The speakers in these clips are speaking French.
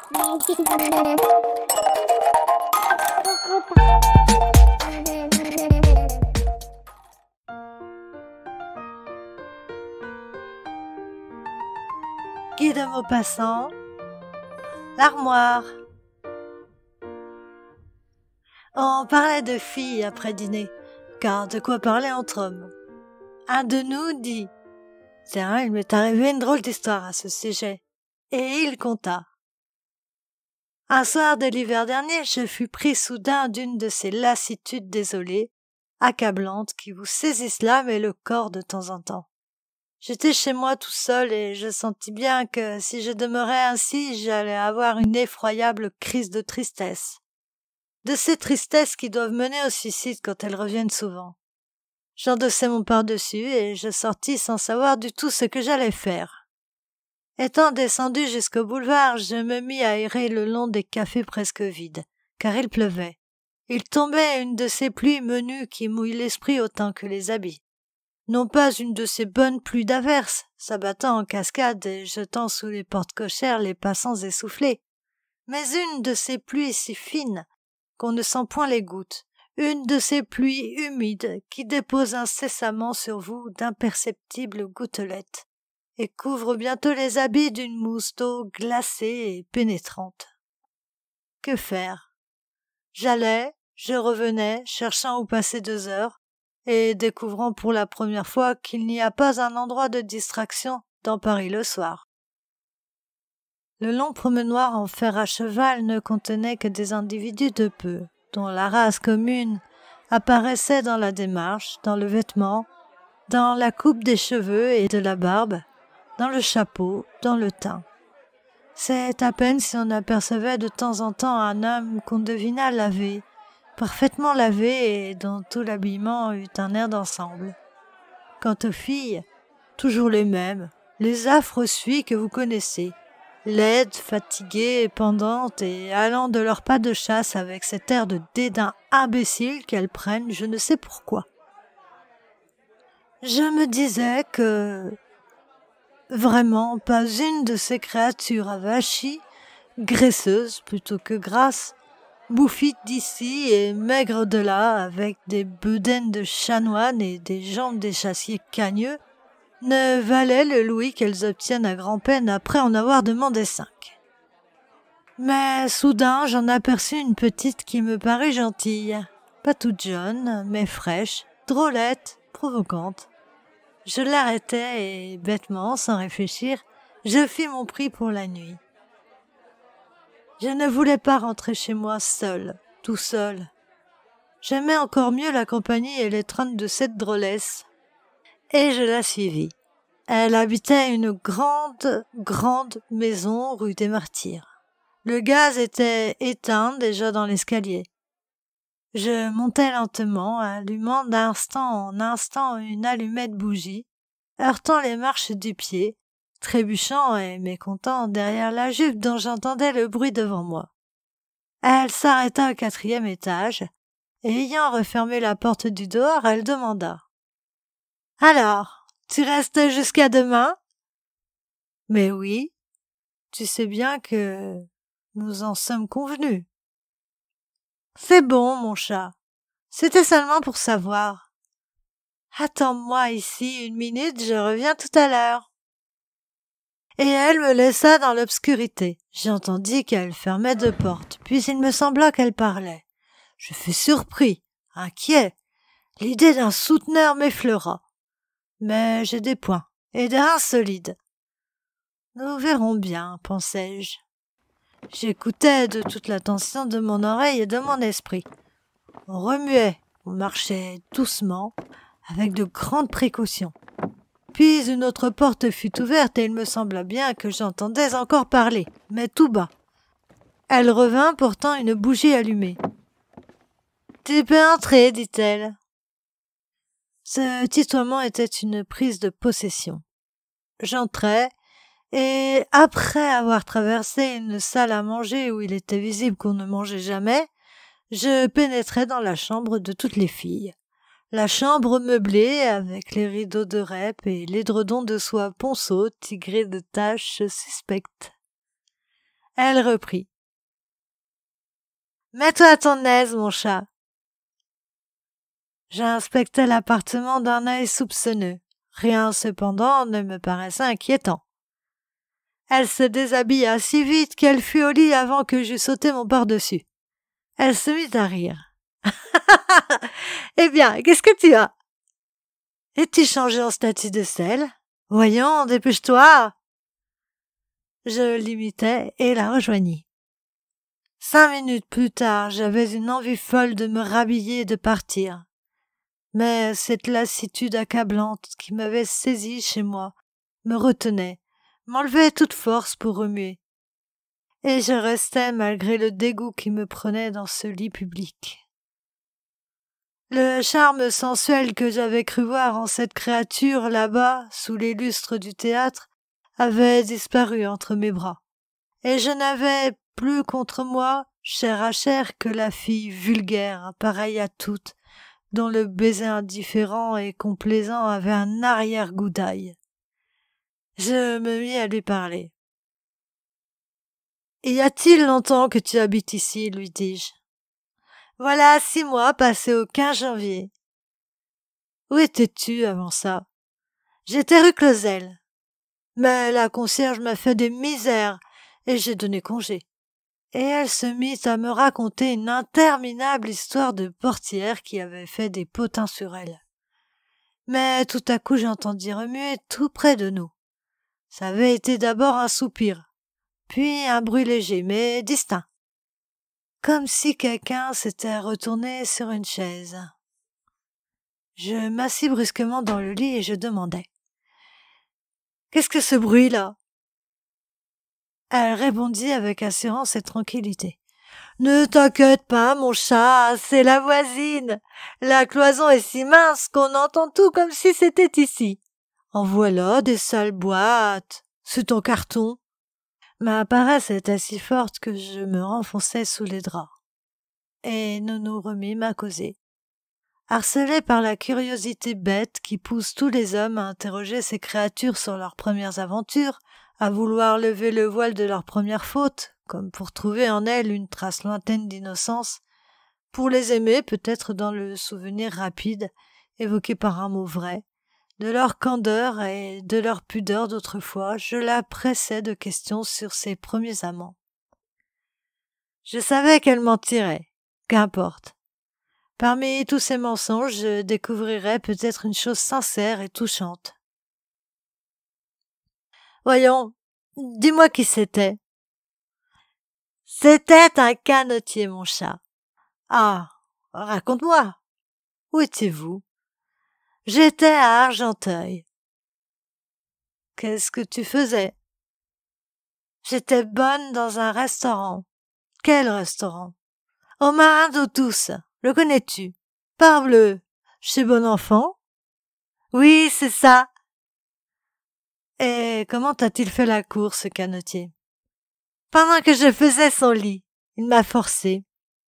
Guide à Maupassant, l'armoire. On parlait de filles après dîner, car de quoi parler entre hommes. Un de nous dit « Tiens, il m'est arrivé une drôle d'histoire à ce sujet. » Et il conta. Un soir de l'hiver dernier, je fus pris soudain d'une de ces lassitudes désolées, accablantes, qui vous saisissent l'âme et le corps de temps en temps. J'étais chez moi tout seul et je sentis bien que si je demeurais ainsi, j'allais avoir une effroyable crise de tristesse. De ces tristesses qui doivent mener au suicide quand elles reviennent souvent. J'endossai mon pardessus et je sortis sans savoir du tout ce que j'allais faire. Étant descendu jusqu'au boulevard, je me mis à errer le long des cafés presque vides, car il pleuvait. Il tombait une de ces pluies menues qui mouillent l'esprit autant que les habits. Non pas une de ces bonnes pluies d'averse, s'abattant en cascade et jetant sous les portes cochères les passants essoufflés, mais une de ces pluies si fines qu'on ne sent point les gouttes, une de ces pluies humides qui déposent incessamment sur vous d'imperceptibles gouttelettes et couvrent bientôt les habits d'une mousse d'eau glacée et pénétrante. Que faire? J'allais, je revenais, cherchant où passer 2 heures, et découvrant pour la première fois qu'il n'y a pas un endroit de distraction dans Paris le soir. Le long promenoir en fer à cheval ne contenait que des individus de peu, dont la race commune apparaissait dans la démarche, dans le vêtement, dans la coupe des cheveux et de la barbe, dans le chapeau, dans le teint. C'est à peine si on apercevait de temps en temps un homme qu'on devina lavé, parfaitement lavé et dont tout l'habillement eut un air d'ensemble. Quant aux filles, toujours les mêmes, les affreux suies que vous connaissez, laides, fatiguées, pendantes et allant de leurs pas de chasse avec cet air de dédain imbécile qu'elles prennent, je ne sais pourquoi. Je me disais que, vraiment, pas une de ces créatures avachies, graisseuses plutôt que grasses, bouffites d'ici et maigres de là, avec des bedaines de chanoine et des jambes d'échassier cagneux, ne valaient le louis qu'elles obtiennent à grand-peine après en avoir demandé 5. Mais soudain, j'en aperçus une petite qui me parut gentille, pas toute jeune, mais fraîche, drôlette, provocante. Je l'arrêtai et, bêtement, sans réfléchir, je fis mon prix pour la nuit. Je ne voulais pas rentrer chez moi seul, tout seul. J'aimais encore mieux la compagnie et l'étreinte de cette drôlesse. Et je la suivis. Elle habitait une grande maison rue des Martyrs. Le gaz était éteint déjà dans l'escalier. Je montai lentement, allumant d'instant en instant une allumette bougie, heurtant les marches du pied, trébuchant et mécontent derrière la jupe dont j'entendais le bruit devant moi. Elle s'arrêta au 4e étage, et ayant refermé la porte du dehors, elle demanda « Alors, tu restes jusqu'à demain ?»« Mais oui, tu sais bien que nous en sommes convenus. »« C'est bon, mon chat, c'était seulement pour savoir. Attends-moi ici 1 minute, je reviens tout à l'heure. » Et elle me laissa dans l'obscurité. J'entendis qu'elle fermait 2 portes, puis il me sembla qu'elle parlait. Je fus surpris, inquiet. L'idée d'un souteneur m'effleura. Mais j'ai des poings, et des reins solides. Nous verrons bien, pensai-je. J'écoutais de toute l'attention de mon oreille et de mon esprit. On remuait, on marchait doucement, avec de grandes précautions. Puis une autre porte fut ouverte et il me sembla bien que j'entendais encore parler, mais tout bas. Elle revint portant une bougie allumée. « Tu peux entrer, dit-elle. » Ce tutoiement était une prise de possession. J'entrai, et après avoir traversé une salle à manger où il était visible qu'on ne mangeait jamais, je pénétrai dans la chambre de toutes les filles. La chambre meublée avec les rideaux de rep et l'édredon de soie ponceau tigré de taches suspectes. Elle reprit. « Mets-toi à ton aise, mon chat. » J'inspectais l'appartement d'un œil soupçonneux. Rien, cependant, ne me paraissait inquiétant. Elle se déshabilla si vite qu'elle fut au lit avant que j'eus sauté mon par-dessus. Elle se mit à rire. « Eh bien, qu'est-ce que tu as? Es-tu changé en statue de sel? Voyons, dépêche-toi !» Je l'imitai et la rejoignis. 5 minutes plus tard, j'avais une envie folle de me rhabiller et de partir. Mais cette lassitude accablante qui m'avait saisi chez moi me retenait, m'enlevait toute force pour remuer. Et je restais malgré le dégoût qui me prenait dans ce lit public. Le charme sensuel que j'avais cru voir en cette créature là-bas, sous les lustres du théâtre, avait disparu entre mes bras. Et je n'avais plus contre moi, chair à chair, que la fille vulgaire, pareille à toutes, dont le baiser indifférent et complaisant avait un arrière-goût d'ail. Je me mis à lui parler. « Y a-t-il longtemps que tu habites ici ?» lui dis-je. « Voilà 6 mois passés au 15 janvier. »« Où étais-tu avant ça ?»« J'étais rue Clausel. Mais la concierge m'a fait des misères et j'ai donné congé. » Et elle se mit à me raconter une interminable histoire de portière qui avait fait des potins sur elle. Mais tout à coup j'entendis remuer tout près de nous. Ça avait été d'abord un soupir, puis un bruit léger mais distinct, comme si quelqu'un s'était retourné sur une chaise. Je m'assis brusquement dans le lit et je demandai. « Qu'est-ce que ce bruit-là ?» Elle répondit avec assurance et tranquillité. « Ne t'inquiète pas, mon chat, c'est la voisine. La cloison est si mince qu'on entend tout comme si c'était ici. En voilà des sales boîtes. C'est en carton. » Ma paresse était si forte que je me renfonçai sous les draps. Et nous nous remîmes à causer. Harcelés par la curiosité bête qui pousse tous les hommes à interroger ces créatures sur leurs premières aventures, à vouloir lever le voile de leurs premières fautes, comme pour trouver en elles une trace lointaine d'innocence, pour les aimer peut-être dans le souvenir rapide, évoqué par un mot vrai, de leur candeur et de leur pudeur d'autrefois, je la pressais de questions sur ses premiers amants. Je savais qu'elle mentirait, qu'importe. Parmi tous ces mensonges, je découvrirais peut-être une chose sincère et touchante. Voyons, dis-moi qui c'était. C'était un canotier, mon chat. Ah, raconte-moi. Où étiez-vous? J'étais à Argenteuil. Qu'est-ce que tu faisais? J'étais bonne dans un restaurant. Quel restaurant? Au Marin d'eau douce. Le connais-tu? Parbleu. Chez Bon Enfant? Oui, c'est ça. Et comment t'a-t-il fait la cour, ce canotier? Pendant que je faisais son lit, il m'a forcé.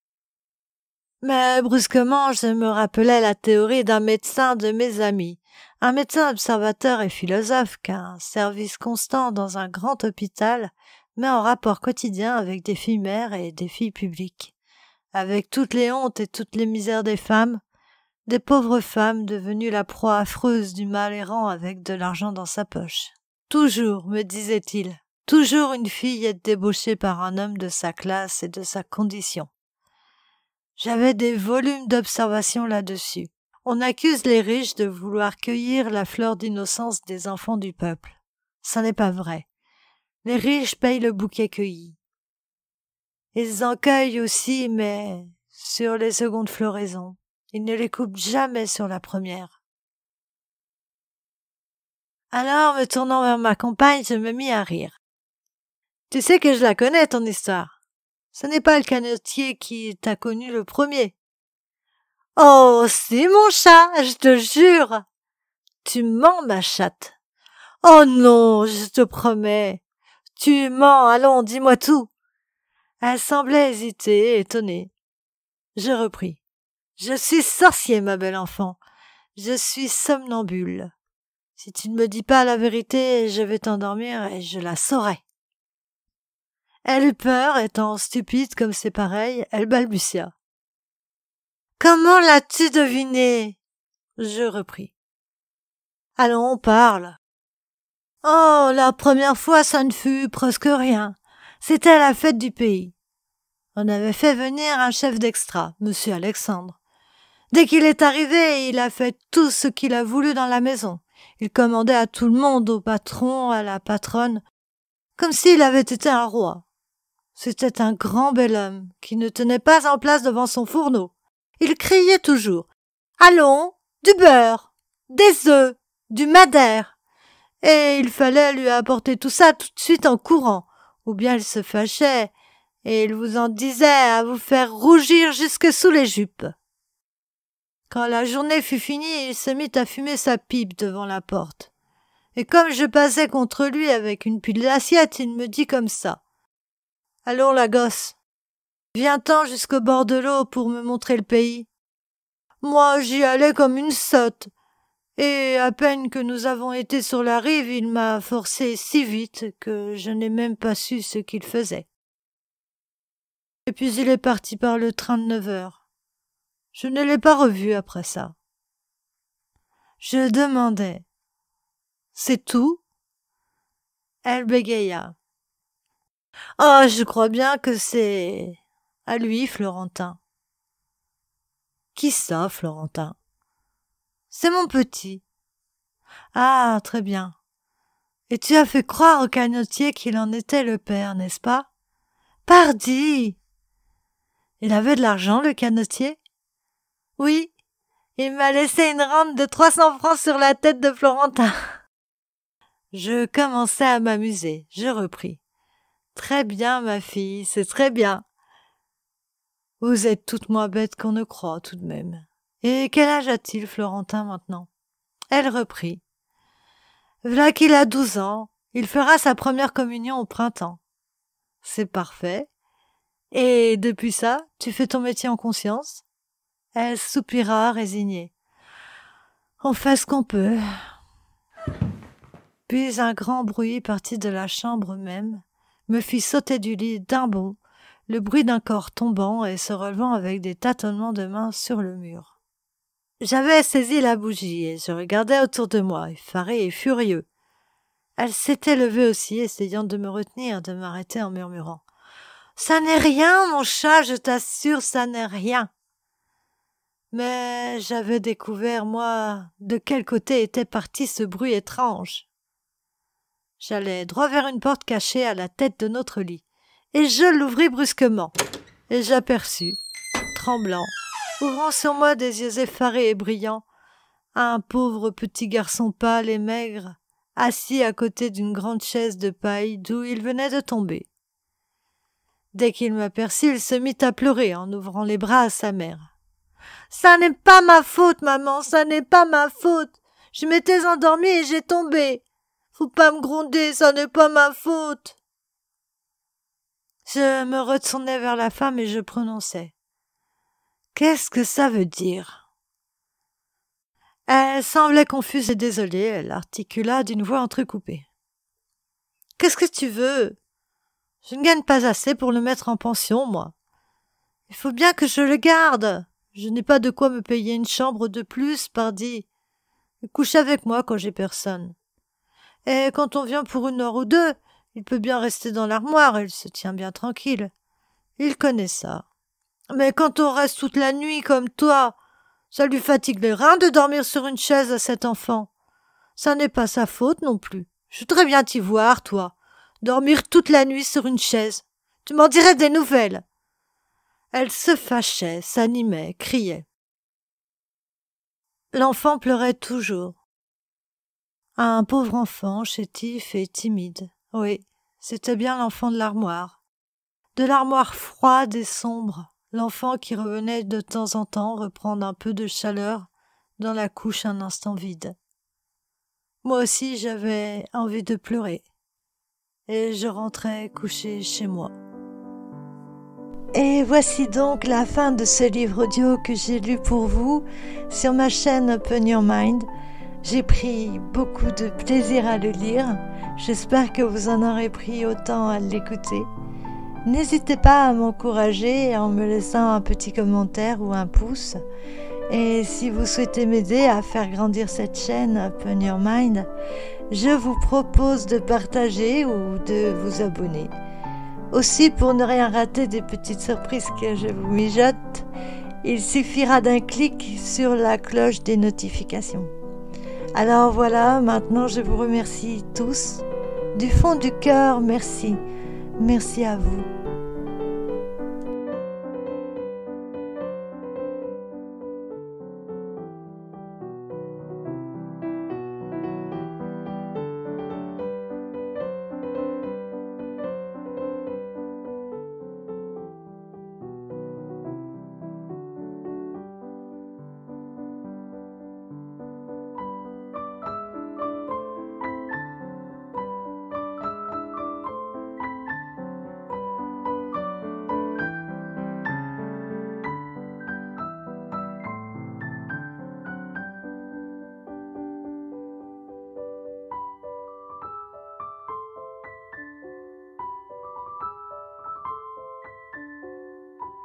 Mais brusquement, je me rappelai la théorie d'un médecin de mes amis, un médecin observateur et philosophe qu'un service constant dans un grand hôpital met en rapport quotidien avec des filles mères et des filles publiques, avec toutes les hontes et toutes les misères des femmes, des pauvres femmes devenues la proie affreuse du mal errant avec de l'argent dans sa poche. Toujours, me disait-il, toujours une fille est débauchée par un homme de sa classe et de sa condition. J'avais des volumes d'observations là-dessus. On accuse les riches de vouloir cueillir la fleur d'innocence des enfants du peuple. Ce n'est pas vrai. Les riches payent le bouquet cueilli. Ils en cueillent aussi, mais sur les secondes floraisons. Ils ne les coupent jamais sur la première. Alors, me tournant vers ma compagne, je me mis à rire. « Tu sais que je la connais, ton histoire. Ce n'est pas le canotier qui t'a connu le premier. »« Oh, si, mon chat, je te jure. »« Tu mens, ma chatte. »« Oh non, je te promets. »« Tu mens, allons, dis-moi tout. » Elle semblait hésiter, étonnée. Je repris. « Je suis sorcier, ma belle enfant. Je suis somnambule. Si tu ne me dis pas la vérité, je vais t'endormir et je la saurai. » Elle eut peur, étant stupide comme c'est pareil, elle balbutia. « Comment l'as-tu deviné ?» Je repris. « Allons, parle. »« Oh, la première fois, ça ne fut presque rien. C'était la fête du pays. On avait fait venir un chef d'extra, monsieur Alexandre. Dès qu'il est arrivé, il a fait tout ce qu'il a voulu dans la maison. Il commandait à tout le monde, au patron, à la patronne, comme s'il avait été un roi. C'était un grand bel homme qui ne tenait pas en place devant son fourneau. Il criait toujours « Allons, du beurre, des œufs, du madère !» Et il fallait lui apporter tout ça tout de suite en courant, ou bien il se fâchait et il vous en disait à vous faire rougir jusque sous les jupes. Quand la journée fut finie, il se mit à fumer sa pipe devant la porte. Et comme je passais contre lui avec une pile d'assiettes, il me dit comme ça. « Allons, la gosse, viens-t'en jusqu'au bord de l'eau pour me montrer le pays. » Moi, j'y allais comme une sotte, et à peine que nous avons été sur la rive, il m'a forcé si vite que je n'ai même pas su ce qu'il faisait. Et puis il est parti par le train de 9 heures. Je ne l'ai pas revu après ça. Je demandai. « C'est tout ?» Elle bégaya. « Oh, je crois bien que c'est à lui, Florentin. » « Qui ça, Florentin ?»« C'est mon petit. »« Ah, très bien. Et tu as fait croire au canotier qu'il en était le père, n'est-ce pas ? » ?»« Pardi ! Il avait de l'argent, le canotier ? » ?»« Oui, il m'a laissé une rente de 300 francs sur la tête de Florentin. » Je commençais à m'amuser. Je repris. « Très bien, ma fille, c'est très bien. Vous êtes toute moins bête qu'on ne croit, tout de même. Et quel âge a-t-il, Florentin, maintenant ?» Elle reprit. « V'là qu'il a 12 ans. Il fera sa première communion au printemps. »« C'est parfait. Et depuis ça, tu fais ton métier en conscience ?» Elle soupira, résignée. « On fait ce qu'on peut. » Puis un grand bruit parti de la chambre même me fit sauter du lit d'un bond, le bruit d'un corps tombant et se relevant avec des tâtonnements de mains sur le mur. J'avais saisi la bougie et je regardais autour de moi, effaré et furieux. Elle s'était levée aussi, essayant de me retenir, de m'arrêter en murmurant. « Ça n'est rien, mon chat, je t'assure, ça n'est rien. » Mais j'avais découvert, moi, de quel côté était parti ce bruit étrange. J'allais droit vers une porte cachée à la tête de notre lit, et je l'ouvris brusquement, et j'aperçus, tremblant, ouvrant sur moi des yeux effarés et brillants, un pauvre petit garçon pâle et maigre, assis à côté d'une grande chaise de paille d'où il venait de tomber. Dès qu'il m'aperçut, il se mit à pleurer en ouvrant les bras à sa mère. « Ça n'est pas ma faute, maman, ça n'est pas ma faute. Je m'étais endormie et j'ai tombé. Faut pas me gronder, ça n'est pas ma faute. » Je me retournai vers la femme et je prononçai. « Qu'est-ce que ça veut dire ?» Elle semblait confuse et désolée, elle articula d'une voix entrecoupée. « Qu'est-ce que tu veux ? Je ne gagne pas assez pour le mettre en pension, moi. Il faut bien que je le garde. Je n'ai pas de quoi me payer une chambre de plus, pardi. Il couche avec moi quand j'ai personne. Et quand on vient pour 1 heure ou 2, il peut bien rester dans l'armoire, il se tient bien tranquille. Il connaît ça. Mais quand on reste toute la nuit comme toi, ça lui fatigue les reins de dormir sur une chaise à cet enfant. Ça n'est pas sa faute non plus. Je voudrais bien t'y voir, toi. Dormir toute la nuit sur une chaise. Tu m'en dirais des nouvelles. » Elle se fâchait, s'animait, criait. L'enfant pleurait toujours. Un pauvre enfant, chétif et timide. Oui, c'était bien l'enfant de l'armoire. De l'armoire froide et sombre, l'enfant qui revenait de temps en temps reprendre un peu de chaleur dans la couche un instant vide. Moi aussi, j'avais envie de pleurer. Et je rentrais coucher chez moi. Et voici donc la fin de ce livre audio que j'ai lu pour vous sur ma chaîne Open Your Mind. J'ai pris beaucoup de plaisir à le lire. J'espère que vous en aurez pris autant à l'écouter. N'hésitez pas à m'encourager en me laissant un petit commentaire ou un pouce. Et si vous souhaitez m'aider à faire grandir cette chaîne Open Your Mind, je vous propose de partager ou de vous abonner. Aussi, pour ne rien rater des petites surprises que je vous mijote, il suffira d'un clic sur la cloche des notifications. Alors voilà, maintenant je vous remercie tous. Du fond du cœur, merci. Merci à vous.